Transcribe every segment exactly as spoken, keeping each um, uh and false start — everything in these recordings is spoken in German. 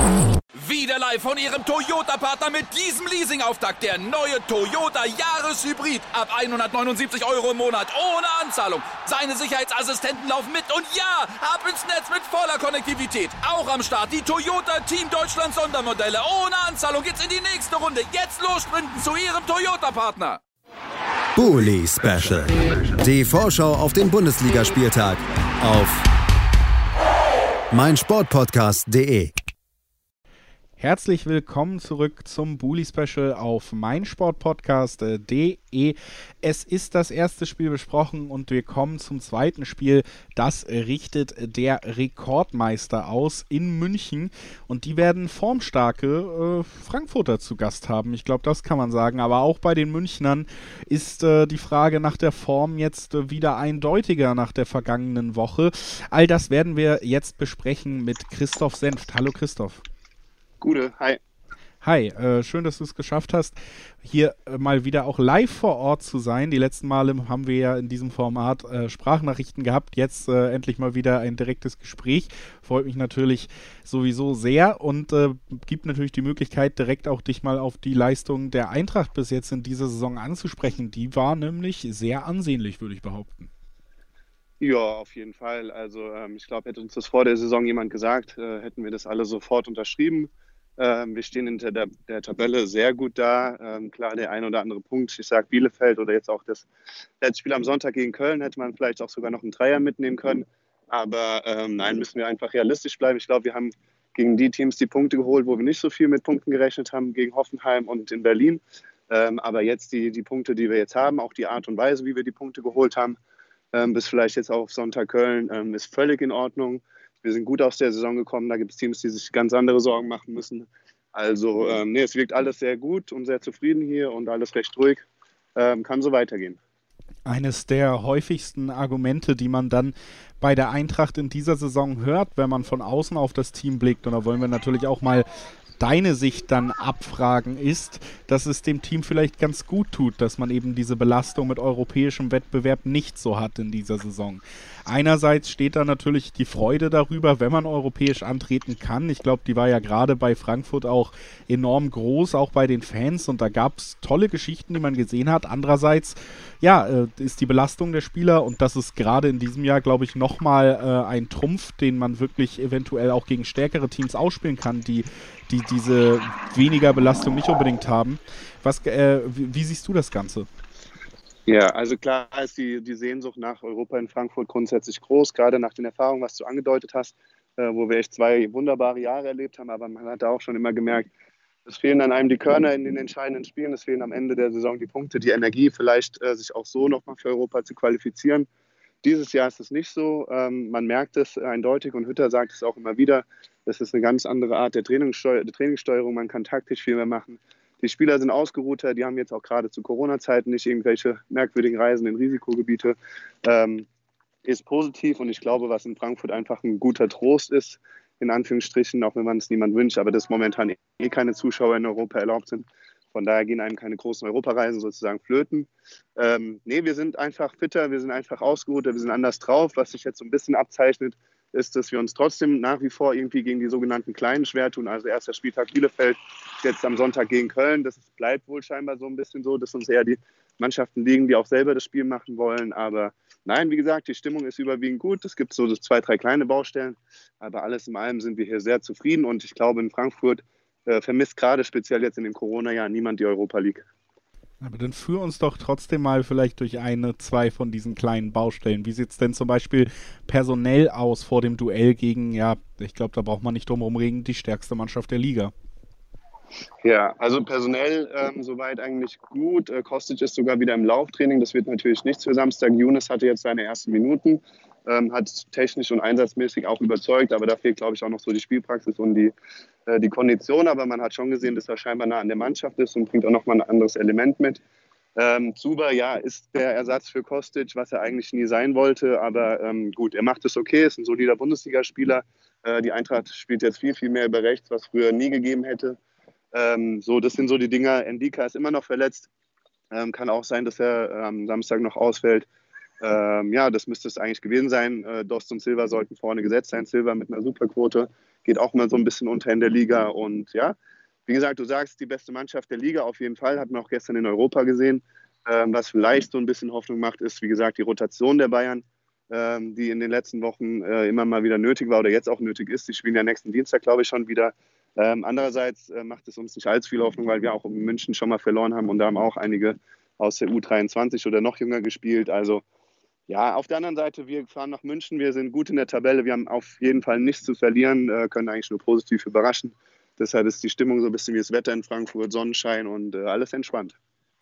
Wieder live von Ihrem Toyota-Partner mit diesem Leasing-Auftakt. Der neue Toyota Jahreshybrid. Ab hundertneunundsiebzig Euro im Monat. Ohne Anzahlung. Seine Sicherheitsassistenten laufen mit. Und ja, ab ins Netz mit voller Konnektivität. Auch am Start die Toyota Team Deutschland Sondermodelle. Ohne Anzahlung geht's in die nächste Runde. Jetzt los sprinten zu Ihrem Toyota-Partner. Bully Special. Die Vorschau auf den Bundesligaspieltag auf meinsportpodcast punkt de. Herzlich willkommen zurück zum Bully Special auf meinsportpodcast punkt de. Es ist das erste Spiel besprochen und wir kommen zum zweiten Spiel. Das richtet der Rekordmeister aus in München und die werden formstarke äh, Frankfurter zu Gast haben. Ich glaube, das kann man sagen. Aber auch bei den Münchnern ist äh, die Frage nach der Form jetzt äh, wieder eindeutiger nach der vergangenen Woche. All das werden wir jetzt besprechen mit Christoph Senft. Hallo Christoph. Gute, hi. Hi, äh, schön, dass du es geschafft hast, hier äh, mal wieder auch live vor Ort zu sein. Die letzten Male haben wir ja in diesem Format äh, Sprachnachrichten gehabt, jetzt äh, endlich mal wieder ein direktes Gespräch. Freut mich natürlich sowieso sehr und äh, gibt natürlich die Möglichkeit, direkt auch dich mal auf die Leistung der Eintracht bis jetzt in dieser Saison anzusprechen. Die war nämlich sehr ansehnlich, würde ich behaupten. Ja, auf jeden Fall. Also ähm, ich glaube, hätte uns das vor der Saison jemand gesagt, äh, hätten wir das alle sofort unterschrieben. Ähm, wir stehen hinter der, der Tabelle sehr gut da. Ähm, klar, der ein oder andere Punkt, ich sage Bielefeld oder jetzt auch das letzte Spiel am Sonntag gegen Köln, hätte man vielleicht auch sogar noch einen Dreier mitnehmen können. Aber ähm, nein, müssen wir einfach realistisch bleiben. Ich glaube, wir haben gegen die Teams die Punkte geholt, wo wir nicht so viel mit Punkten gerechnet haben, gegen Hoffenheim und in Berlin. Ähm, aber jetzt die, die Punkte, die wir jetzt haben, auch die Art und Weise, wie wir die Punkte geholt haben, ähm, bis vielleicht jetzt auch auf Sonntag Köln, ähm, ist völlig in Ordnung. Wir sind gut aus der Saison gekommen, da gibt es Teams, die sich ganz andere Sorgen machen müssen. Also ähm, nee, es wirkt alles sehr gut und sehr zufrieden hier und alles recht ruhig. Ähm, kann so weitergehen. Eines der häufigsten Argumente, die man dann bei der Eintracht in dieser Saison hört, wenn man von außen auf das Team blickt, und da wollen wir natürlich auch mal deine Sicht dann abfragen, ist, dass es dem Team vielleicht ganz gut tut, dass man eben diese Belastung mit europäischem Wettbewerb nicht so hat in dieser Saison. Einerseits steht da natürlich die Freude darüber, wenn man europäisch antreten kann. Ich glaube, die war ja gerade bei Frankfurt auch enorm groß, auch bei den Fans, und da gab es tolle Geschichten, die man gesehen hat. Andererseits, ja, äh, ist die Belastung der Spieler, und das ist gerade in diesem Jahr, glaube ich, nochmal äh, ein Trumpf, den man wirklich eventuell auch gegen stärkere Teams ausspielen kann, die, die diese weniger Belastung nicht unbedingt haben. Was, äh, wie, wie siehst du das Ganze? Ja, also klar ist die, die Sehnsucht nach Europa in Frankfurt grundsätzlich groß, gerade nach den Erfahrungen, was du angedeutet hast, äh, wo wir echt zwei wunderbare Jahre erlebt haben, aber man hat da auch schon immer gemerkt, es fehlen an einem die Körner in den entscheidenden Spielen, es fehlen am Ende der Saison die Punkte, die Energie, vielleicht äh, sich auch so nochmal für Europa zu qualifizieren. Dieses Jahr ist es nicht so, ähm, man merkt es eindeutig und Hütter sagt es auch immer wieder, es ist eine ganz andere Art der, Trainingssteu- der Trainingssteuerung, man kann taktisch viel mehr machen. Die Spieler sind ausgeruhter, die haben jetzt auch gerade zu Corona-Zeiten nicht irgendwelche merkwürdigen Reisen in Risikogebiete. Ähm, ist positiv und ich glaube, was in Frankfurt einfach ein guter Trost ist, in Anführungsstrichen, auch wenn man es niemand wünscht, aber dass momentan eh keine Zuschauer in Europa erlaubt sind. Von daher gehen einem keine großen Europareisen sozusagen flöten. Ähm, nee, wir sind einfach fitter, wir sind einfach ausgeruhter, wir sind anders drauf. Was sich jetzt so ein bisschen abzeichnet, ist, dass wir uns trotzdem nach wie vor irgendwie gegen die sogenannten Kleinen schwer tun. Also erster Spieltag Bielefeld, jetzt am Sonntag gegen Köln. Das bleibt wohl scheinbar so ein bisschen so, dass uns eher die Mannschaften liegen, die auch selber das Spiel machen wollen. Aber nein, wie gesagt, die Stimmung ist überwiegend gut. Es gibt so zwei, drei kleine Baustellen. Aber alles in allem sind wir hier sehr zufrieden. Und ich glaube, in Frankfurt äh, vermisst gerade speziell jetzt in dem Corona-Jahr niemand die Europa League. Aber dann führ uns doch trotzdem mal vielleicht durch eine, zwei von diesen kleinen Baustellen. Wie sieht es denn zum Beispiel personell aus vor dem Duell gegen, ja, ich glaube, da braucht man nicht drum herum reden, die stärkste Mannschaft der Liga? Ja, also personell ähm, soweit eigentlich gut. Äh, Kostic ist sogar wieder im Lauftraining. Das wird natürlich nichts für Samstag. Younes hatte jetzt seine ersten Minuten, ähm, hat technisch und einsatzmäßig auch überzeugt. Aber da fehlt, glaube ich, auch noch so die Spielpraxis und die, äh, die Kondition. Aber man hat schon gesehen, dass er scheinbar nah an der Mannschaft ist und bringt auch nochmal ein anderes Element mit. Ähm, Zuber, ja, ist der Ersatz für Kostic, was er eigentlich nie sein wollte. Aber ähm, gut, er macht es okay, ist ein solider Bundesligaspieler. Äh, die Eintracht spielt jetzt viel, viel mehr über rechts, was früher nie gegeben hätte. Ähm, so, das sind so die Dinger. Ndika ist immer noch verletzt. Ähm, kann auch sein, dass er am ähm, Samstag noch ausfällt. Ähm, ja, das müsste es eigentlich gewesen sein. Äh, Dost und Silva sollten vorne gesetzt sein. Silva mit einer Superquote geht auch mal so ein bisschen unter in der Liga. Und ja, wie gesagt, du sagst, die beste Mannschaft der Liga auf jeden Fall. Hat man auch gestern in Europa gesehen. Ähm, was vielleicht so ein bisschen Hoffnung macht, ist, wie gesagt, die Rotation der Bayern, ähm, die in den letzten Wochen äh, immer mal wieder nötig war oder jetzt auch nötig ist. Die spielen ja nächsten Dienstag, glaube ich, schon wieder. Ähm, andererseits äh, macht es uns nicht allzu viel Hoffnung, weil wir auch in München schon mal verloren haben und da haben auch einige aus der U dreiundzwanzig oder noch jünger gespielt. Also ja, auf der anderen Seite, wir fahren nach München, wir sind gut in der Tabelle, wir haben auf jeden Fall nichts zu verlieren, äh, können eigentlich nur positiv überraschen. Deshalb ist die Stimmung so ein bisschen wie das Wetter in Frankfurt, Sonnenschein und äh, alles entspannt.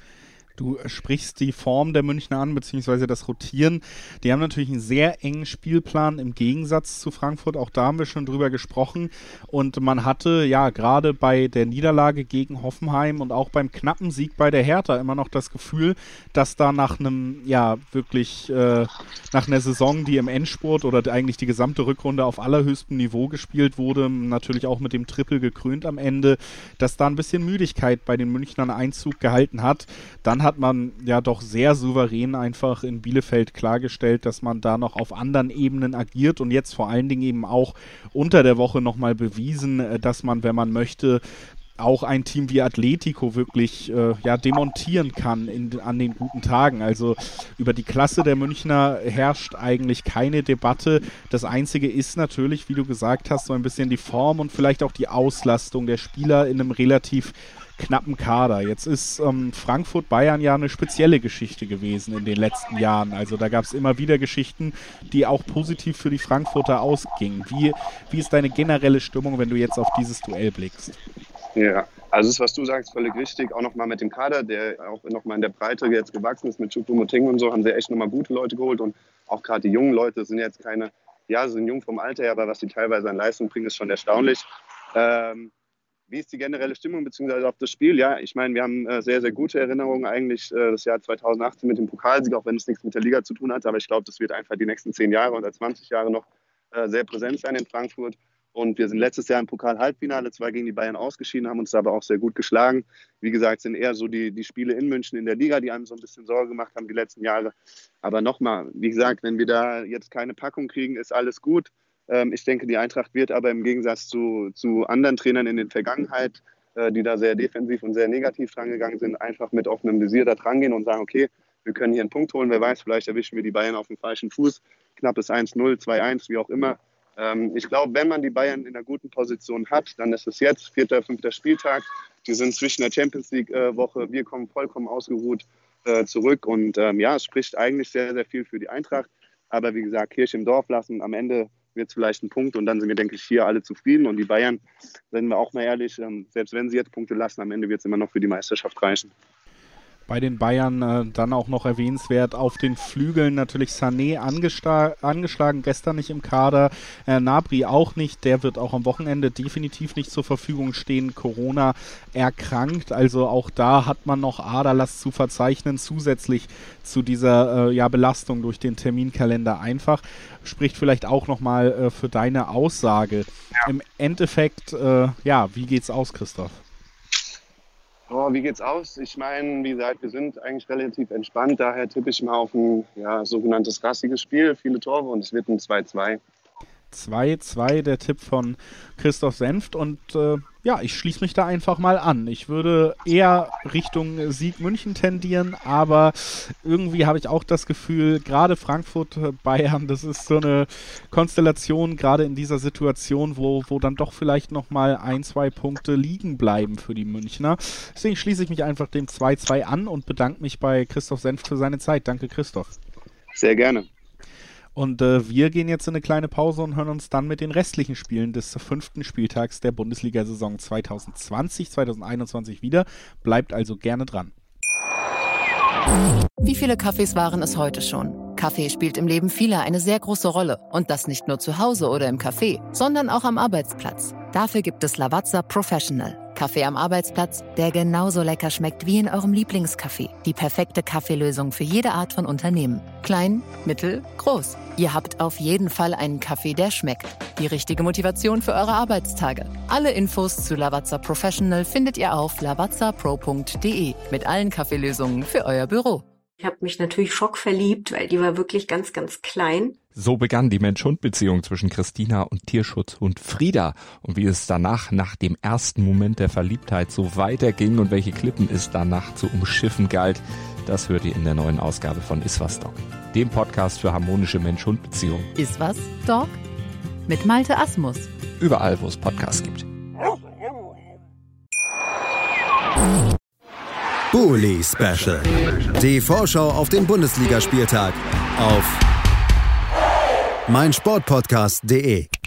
Du sprichst die Form der Münchner an, beziehungsweise das Rotieren. Die haben natürlich einen sehr engen Spielplan im Gegensatz zu Frankfurt. Auch da haben wir schon drüber gesprochen. Und man hatte ja gerade bei der Niederlage gegen Hoffenheim und auch beim knappen Sieg bei der Hertha immer noch das Gefühl, dass da nach einem, ja, wirklich äh, nach einer Saison, die im Endspurt oder eigentlich die gesamte Rückrunde auf allerhöchstem Niveau gespielt wurde, natürlich auch mit dem Triple gekrönt am Ende, dass da ein bisschen Müdigkeit bei den Münchnern Einzug gehalten hat. Dann hat hat man ja doch sehr souverän einfach in Bielefeld klargestellt, dass man da noch auf anderen Ebenen agiert und jetzt vor allen Dingen eben auch unter der Woche nochmal bewiesen, dass man, wenn man möchte, auch ein Team wie Atletico wirklich äh, ja, demontieren kann in, an den guten Tagen. Also über die Klasse der Münchner herrscht eigentlich keine Debatte. Das Einzige ist natürlich, wie du gesagt hast, so ein bisschen die Form und vielleicht auch die Auslastung der Spieler in einem relativ knappen Kader. Jetzt ist ähm, Frankfurt-Bayern ja eine spezielle Geschichte gewesen in den letzten Jahren. Also da gab es immer wieder Geschichten, die auch positiv für die Frankfurter ausgingen. Wie, wie ist deine generelle Stimmung, wenn du jetzt auf dieses Duell blickst? Ja, also das, was du sagst, völlig richtig. Auch nochmal mit dem Kader, der auch nochmal in der Breite jetzt gewachsen ist mit Choupo-Moting und so, haben sie echt nochmal gute Leute geholt. Und auch gerade die jungen Leute sind jetzt keine, ja, sind jung vom Alter her, aber was die teilweise an Leistung bringen, ist schon erstaunlich. Ähm, Wie ist die generelle Stimmung bzw. auf das Spiel? Ja, ich meine, wir haben äh, sehr, sehr gute Erinnerungen eigentlich äh, das Jahr zweitausendachtzehn mit dem Pokalsieg, auch wenn es nichts mit der Liga zu tun hat. Aber ich glaube, das wird einfach die nächsten zehn Jahre oder zwanzig Jahre noch äh, sehr präsent sein in Frankfurt. Und wir sind letztes Jahr im Pokal-Halbfinale zwar gegen die Bayern ausgeschieden, haben uns aber auch sehr gut geschlagen. Wie gesagt, sind eher so die, die Spiele in München in der Liga, die einem so ein bisschen Sorge gemacht haben die letzten Jahre. Aber nochmal, wie gesagt, wenn wir da jetzt keine Packung kriegen, ist alles gut. Ich denke, die Eintracht wird aber im Gegensatz zu, zu anderen Trainern in der Vergangenheit, äh, die da sehr defensiv und sehr negativ rangegangen sind, einfach mit offenem Visier da dran gehen und sagen, okay, wir können hier einen Punkt holen, wer weiß, vielleicht erwischen wir die Bayern auf dem falschen Fuß, knappes eins null, zwei eins, wie auch immer. Ähm, ich glaube, wenn man die Bayern in einer guten Position hat, dann ist es jetzt, vierter, fünfter Spieltag, die sind zwischen der Champions-League-Woche, äh, wir kommen vollkommen ausgeruht äh, zurück und ähm, ja, es spricht eigentlich sehr, sehr viel für die Eintracht, aber wie gesagt, Kirche im Dorf lassen, am Ende wird es vielleicht ein Punkt und dann sind wir, denke ich, hier alle zufrieden. Und die Bayern, sind wir auch mal ehrlich, selbst wenn sie jetzt Punkte lassen, am Ende wird es immer noch für die Meisterschaft reichen. Bei den Bayern äh, dann auch noch erwähnenswert, auf den Flügeln natürlich Sané angestra- angeschlagen, gestern nicht im Kader, äh, Gnabry auch nicht, der wird auch am Wochenende definitiv nicht zur Verfügung stehen, Corona erkrankt, also auch da hat man noch Aderlass zu verzeichnen, zusätzlich zu dieser äh, ja, Belastung durch den Terminkalender einfach, spricht vielleicht auch nochmal äh, für deine Aussage. Ja. Im Endeffekt, äh, ja, wie geht's aus, Christoph? Oh, wie geht's aus? Ich meine, wie gesagt, wir sind eigentlich relativ entspannt. Daher tippe ich mal auf ein ja, sogenanntes rassiges Spiel, viele Tore und es wird ein zwei zwei. zwei zwei, der Tipp von Christoph Senft und äh, ja, ich schließe mich da einfach mal an. Ich würde eher Richtung Sieg München tendieren, aber irgendwie habe ich auch das Gefühl, gerade Frankfurt, Bayern, das ist so eine Konstellation, gerade in dieser Situation, wo, wo dann doch vielleicht nochmal ein, zwei Punkte liegen bleiben für die Münchner. Deswegen schließe ich mich einfach dem zwei zwei an und bedanke mich bei Christoph Senft für seine Zeit. Danke, Christoph. Sehr gerne. Und äh, wir gehen jetzt in eine kleine Pause und hören uns dann mit den restlichen Spielen des fünften Spieltags der Bundesliga-Saison zwanzig zwanzig zwanzig einundzwanzig wieder. Bleibt also gerne dran. Wie viele Kaffees waren es heute schon? Kaffee spielt im Leben vieler eine sehr große Rolle. Und das nicht nur zu Hause oder im Café, sondern auch am Arbeitsplatz. Dafür gibt es Lavazza Professional. Kaffee am Arbeitsplatz, der genauso lecker schmeckt wie in eurem Lieblingscafé. Die perfekte Kaffeelösung für jede Art von Unternehmen. Klein, mittel, groß. Ihr habt auf jeden Fall einen Kaffee, der schmeckt. Die richtige Motivation für eure Arbeitstage. Alle Infos zu Lavazza Professional findet ihr auf lavazza pro punkt de mit allen Kaffeelösungen für euer Büro. Ich habe mich natürlich schockverliebt, weil die war wirklich ganz, ganz klein. So begann die Mensch-Hund-Beziehung zwischen Christina und Tierschutzhund Frieda. Und wie es danach, nach dem ersten Moment der Verliebtheit, so weiterging und welche Klippen es danach zu umschiffen galt, das hört ihr in der neuen Ausgabe von Iswas Dog, dem Podcast für harmonische Mensch-Hund-Beziehungen. Iswas Dog? Mit Malte Asmus. Überall, wo es Podcasts gibt. Bully Special. Die Vorschau auf den Bundesligaspieltag auf meinsportpodcast punkt de.